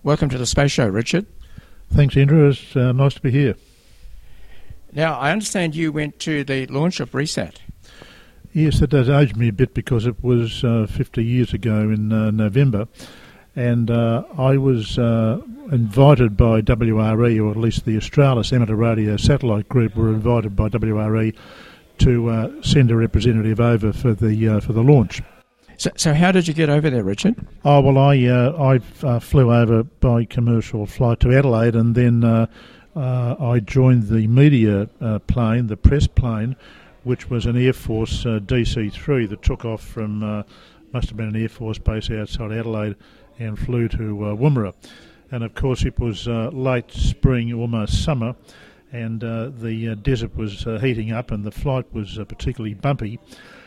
Welcome to the Space Show, Richard. Thanks, Andrew. It's nice to be here. Now, I understand you went to the launch of RESAT. Yes, that does age me a bit because it was 50 years ago in November, and I was invited by WRE, or at least the Australis Amateur Radio Satellite Group were invited by WRE to send a representative over for the launch. So how did you get over there, Richard? Oh, well, I flew over by commercial flight to Adelaide, and then I joined the media plane, the press plane, which was an Air Force DC-3 that took off from, must have been an Air Force base outside Adelaide, and flew to Woomera. And of course it was late spring, almost summer, and the desert was heating up and the flight was particularly bumpy.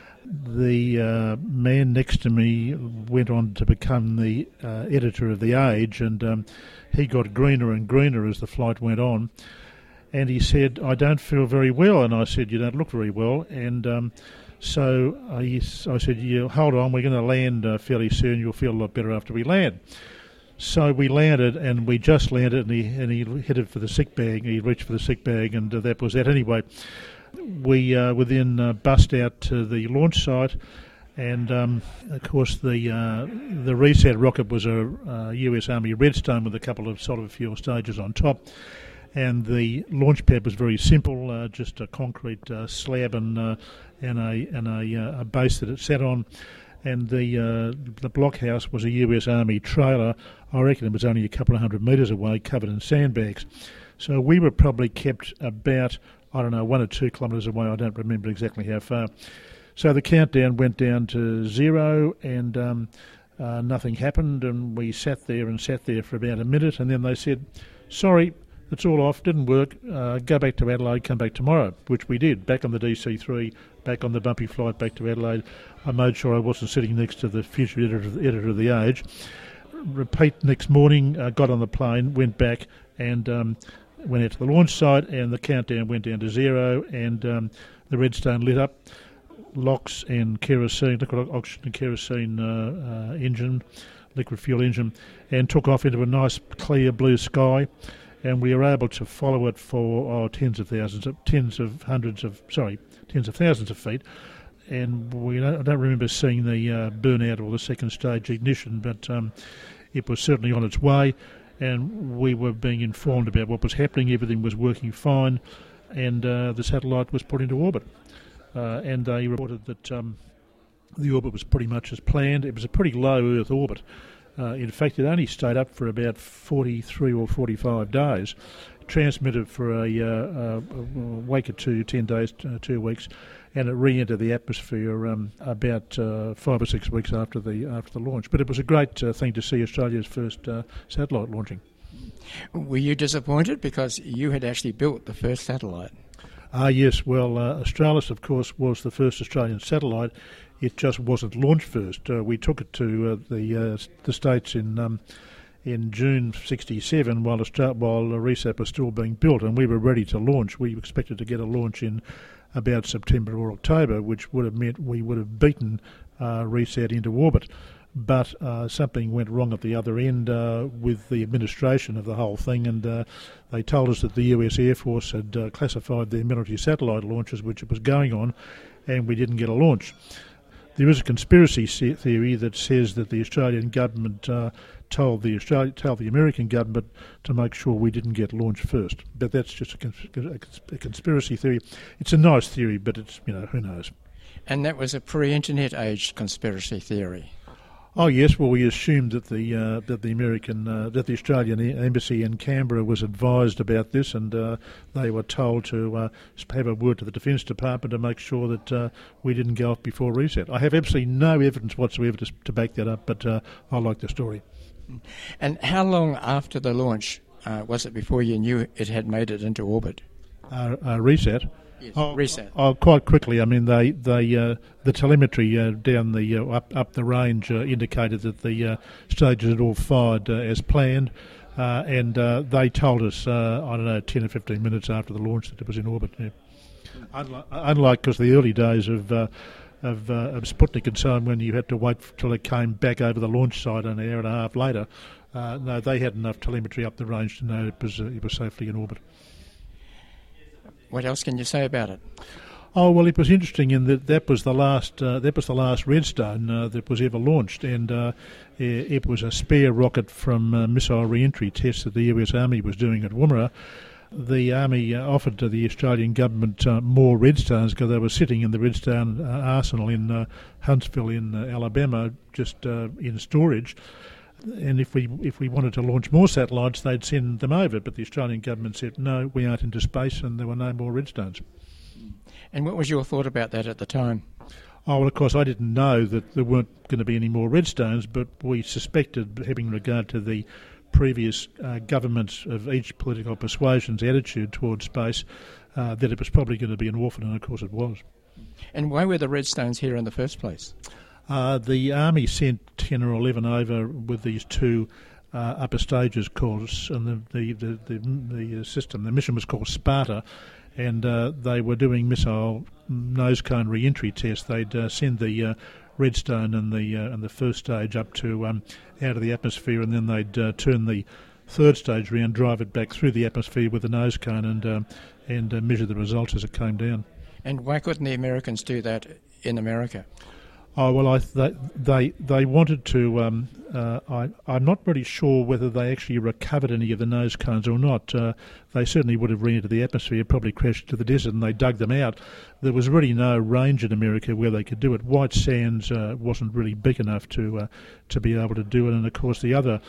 The man next to me went on to become the editor of The Age, and he got greener and greener as the flight went on. And he said, "I don't feel very well." And I said, "You don't look very well." And so I said, "Yeah, hold on, we're going to land fairly soon. You'll feel a lot better after we land." So we landed, and we just landed, and he headed for the sick bag. He reached for the sick bag, and that was that. Anyway, we were then bussed out to the launch site, and of course the RESAT rocket was a US Army Redstone with a couple of solid fuel stages on top, and the launch pad was very simple, just a concrete slab and a base that it sat on, and the blockhouse was a US Army trailer. I reckon it was only a couple of 100 metres away, covered in sandbags. So we were probably kept about, 1 or 2 kilometres away. I don't remember exactly how far. So the countdown went down to 0, and nothing happened, and we sat there for about a minute, and then they said, "Sorry, it's all off, didn't work, go back to Adelaide, come back tomorrow," which we did, back on the DC-3, back on the bumpy flight back to Adelaide. I made sure I wasn't sitting next to the future editor of The Age. Repeat next morning, got on the plane, went back, and went out to the launch site, and the countdown went down to 0, and the Redstone lit up, LOX and kerosene, liquid oxygen and kerosene engine, liquid fuel engine, and took off into a nice clear blue sky, and we were able to follow it for tens of thousands of feet. And I don't remember seeing the burnout or the second stage ignition, but it was certainly on its way, and we were being informed about what was happening. Everything was working fine, and the satellite was put into orbit. And they reported that the orbit was pretty much as planned. It was a pretty low Earth orbit. In fact, it only stayed up for about 43 or 45 days, transmitted for a week or 10 days, 2 weeks, and it re-entered the atmosphere about 5 or 6 weeks after the launch. But it was a great thing to see Australia's first satellite launching. Were you disappointed because you had actually built the first satellite? Yes. Well, Australis, of course, was the first Australian satellite. It just wasn't launched first. We took it to the States in June '67 while RESAT was still being built, and we were ready to launch. We expected to get a launch in about September or October, which would have meant we would have beaten RESAT into orbit. But something went wrong at the other end with the administration of the whole thing, and they told us that the US Air Force had classified their military satellite launches, which it was going on, and we didn't get a launch. There is a conspiracy theory that says that the Australian government told the American government to make sure we didn't get launched first. But that's just a conspiracy theory. It's a nice theory, but it's, who knows. And that was a pre-internet age conspiracy theory. Oh yes, well we assumed that the Australian embassy in Canberra was advised about this, and they were told to have a word to the Defence Department to make sure that we didn't go off before RESAT. I have absolutely no evidence whatsoever to back that up, but I like the story. And how long after the launch was it before you knew it had made it into orbit? RESAT. Yes, RESAT. Quite quickly. I mean, the telemetry down the up the range indicated that the stages had all fired as planned, and they told us 10 or 15 minutes after the launch that it was in orbit. Yeah. Unlike, because the early days of Sputnik and so on, when you had to wait till it came back over the launch site an hour and a half later, No, they had enough telemetry up the range to know it was safely in orbit. What else can you say about it? Oh well, it was interesting in that was the last Redstone that was ever launched, and it was a spare rocket from missile re-entry tests that the US Army was doing at Woomera. The Army offered to the Australian government more Redstones because they were sitting in the Redstone arsenal in Huntsville in Alabama, just in storage. And if we wanted to launch more satellites, they'd send them over. But the Australian government said, no, we aren't into space, and there were no more Redstones. And what was your thought about that at the time? Oh, well, of course, I didn't know that there weren't going to be any more Redstones, but we suspected, having regard to the previous governments of each political persuasion's attitude towards space, that it was probably going to be an orphan, and of course it was. And why were the Redstones here in the first place? The Army sent 10 or 11 over with these two upper stages course, and the system, the mission was called Sparta, and they were doing missile nose cone re-entry tests. They'd send the Redstone and the first stage up to out of the atmosphere, and then they'd turn the third stage round, drive it back through the atmosphere with the nose cone, and measure the results as it came down. And why couldn't the Americans do that in America? Oh well, they wanted to. I'm not really sure whether they actually recovered any of the nose cones or not. They certainly would have re-entered the atmosphere, probably crashed into the desert, and they dug them out. There was really no range in America where they could do it. White Sands wasn't really big enough to be able to do it, and of course the other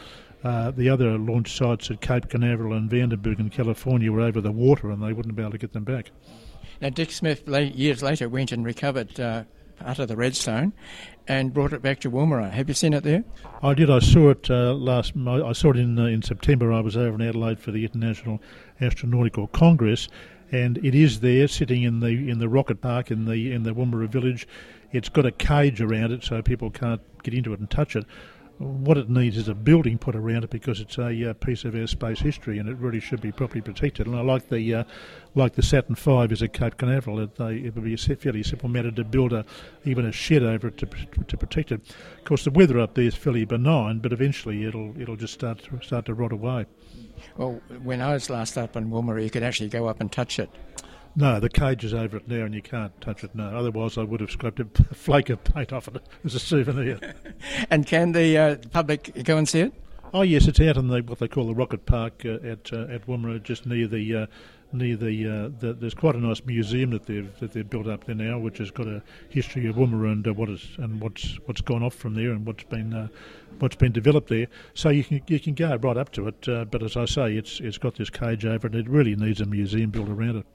launch sites at Cape Canaveral and Vandenberg in California were over the water, and they wouldn't be able to get them back. Now, Dick Smith, years later, went and recovered part of the Redstone and brought it back to Woomera. Have you seen it there? I did. I saw it I saw it in September. I was over in Adelaide for the International Astronautical Congress, and it is there, sitting in the rocket park in the Woomera village. It's got a cage around it, so people can't get into it and touch it. What it needs is a building put around it, because it's a piece of our space history, and it really should be properly protected. And I like the Saturn V is at Cape Canaveral. It would be a fairly simple matter to build even a shed over it to protect it. Of course, the weather up there is fairly benign, but eventually it'll just start to rot away. Well, when I was last up in Woomera, you could actually go up and touch it. No, the cage is over it now, and you can't touch it now. Otherwise, I would have scraped a flake of paint off it as a souvenir. And can the public go and see it? Oh yes, it's out in what they call the Rocket Park at Woomera, just near the. There's quite a nice museum that they've built up there now, which has got a history of Woomera and what's gone off from there and what's been developed there. So you can go right up to it, but as I say, it's got this cage over it. It really needs a museum built around it.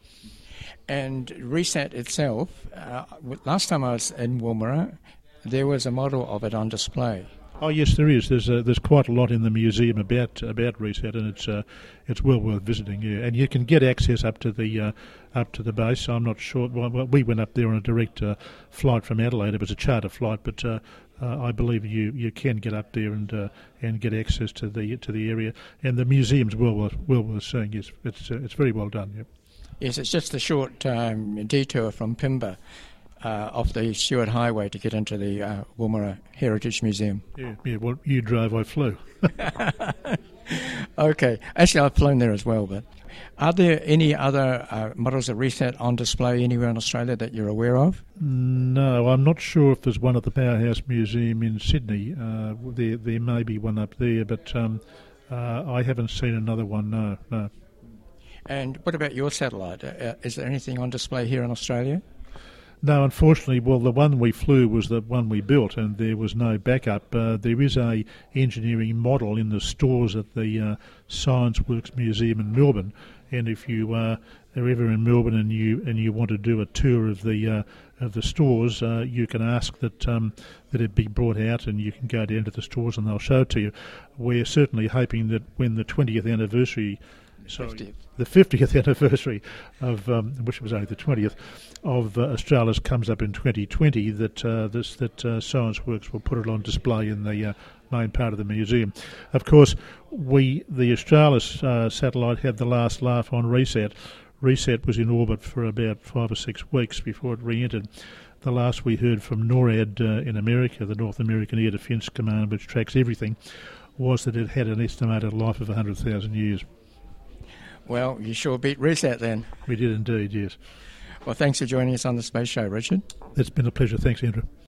And RESAT itself, last time I was in Woomera, there was a model of it on display. Oh yes, there is. There's quite a lot in the museum about RESAT, and it's well worth visiting. Yeah, and you can get access up to the base. I'm not sure. Well, we went up there on a direct flight from Adelaide. It was a charter flight, but I believe you can get up there and get access to the area. And the museum's well worth seeing. Yes, it's very well done. Yep. Yes, it's just a short detour from Pimba off the Stewart Highway to get into the Woomera Heritage Museum. Yeah. Well, you drove, I flew. Okay. Actually, I've flown there as well, but are there any other models of RESAT on display anywhere in Australia that you're aware of? No, I'm not sure if there's one at the Powerhouse Museum in Sydney. There may be one up there, but I haven't seen another one, no. And what about your satellite? Is there anything on display here in Australia? No, unfortunately, well, the one we flew was the one we built, and there was no backup. There is a engineering model in the stores at the Science Works Museum in Melbourne, and if you are ever in Melbourne and you want to do a tour of the stores, you can ask that it be brought out, and you can go down to the stores and they'll show it to you. We're certainly hoping that when the 20th anniversary. The 50th anniversary of, which was only the 20th, of Australis comes up in 2020, that Science Works will put it on display in the main part of the museum. Of course, the Australis satellite had the last laugh on RESAT. RESAT was in orbit for about 5 or 6 weeks before it re-entered. The last we heard from NORAD in America, the North American Air Defence Command, which tracks everything, was that it had an estimated life of 100,000 years. Well, you sure beat Resat then. We did indeed, yes. Well, thanks for joining us on the Space Show, Richard. It's been a pleasure. Thanks, Andrew.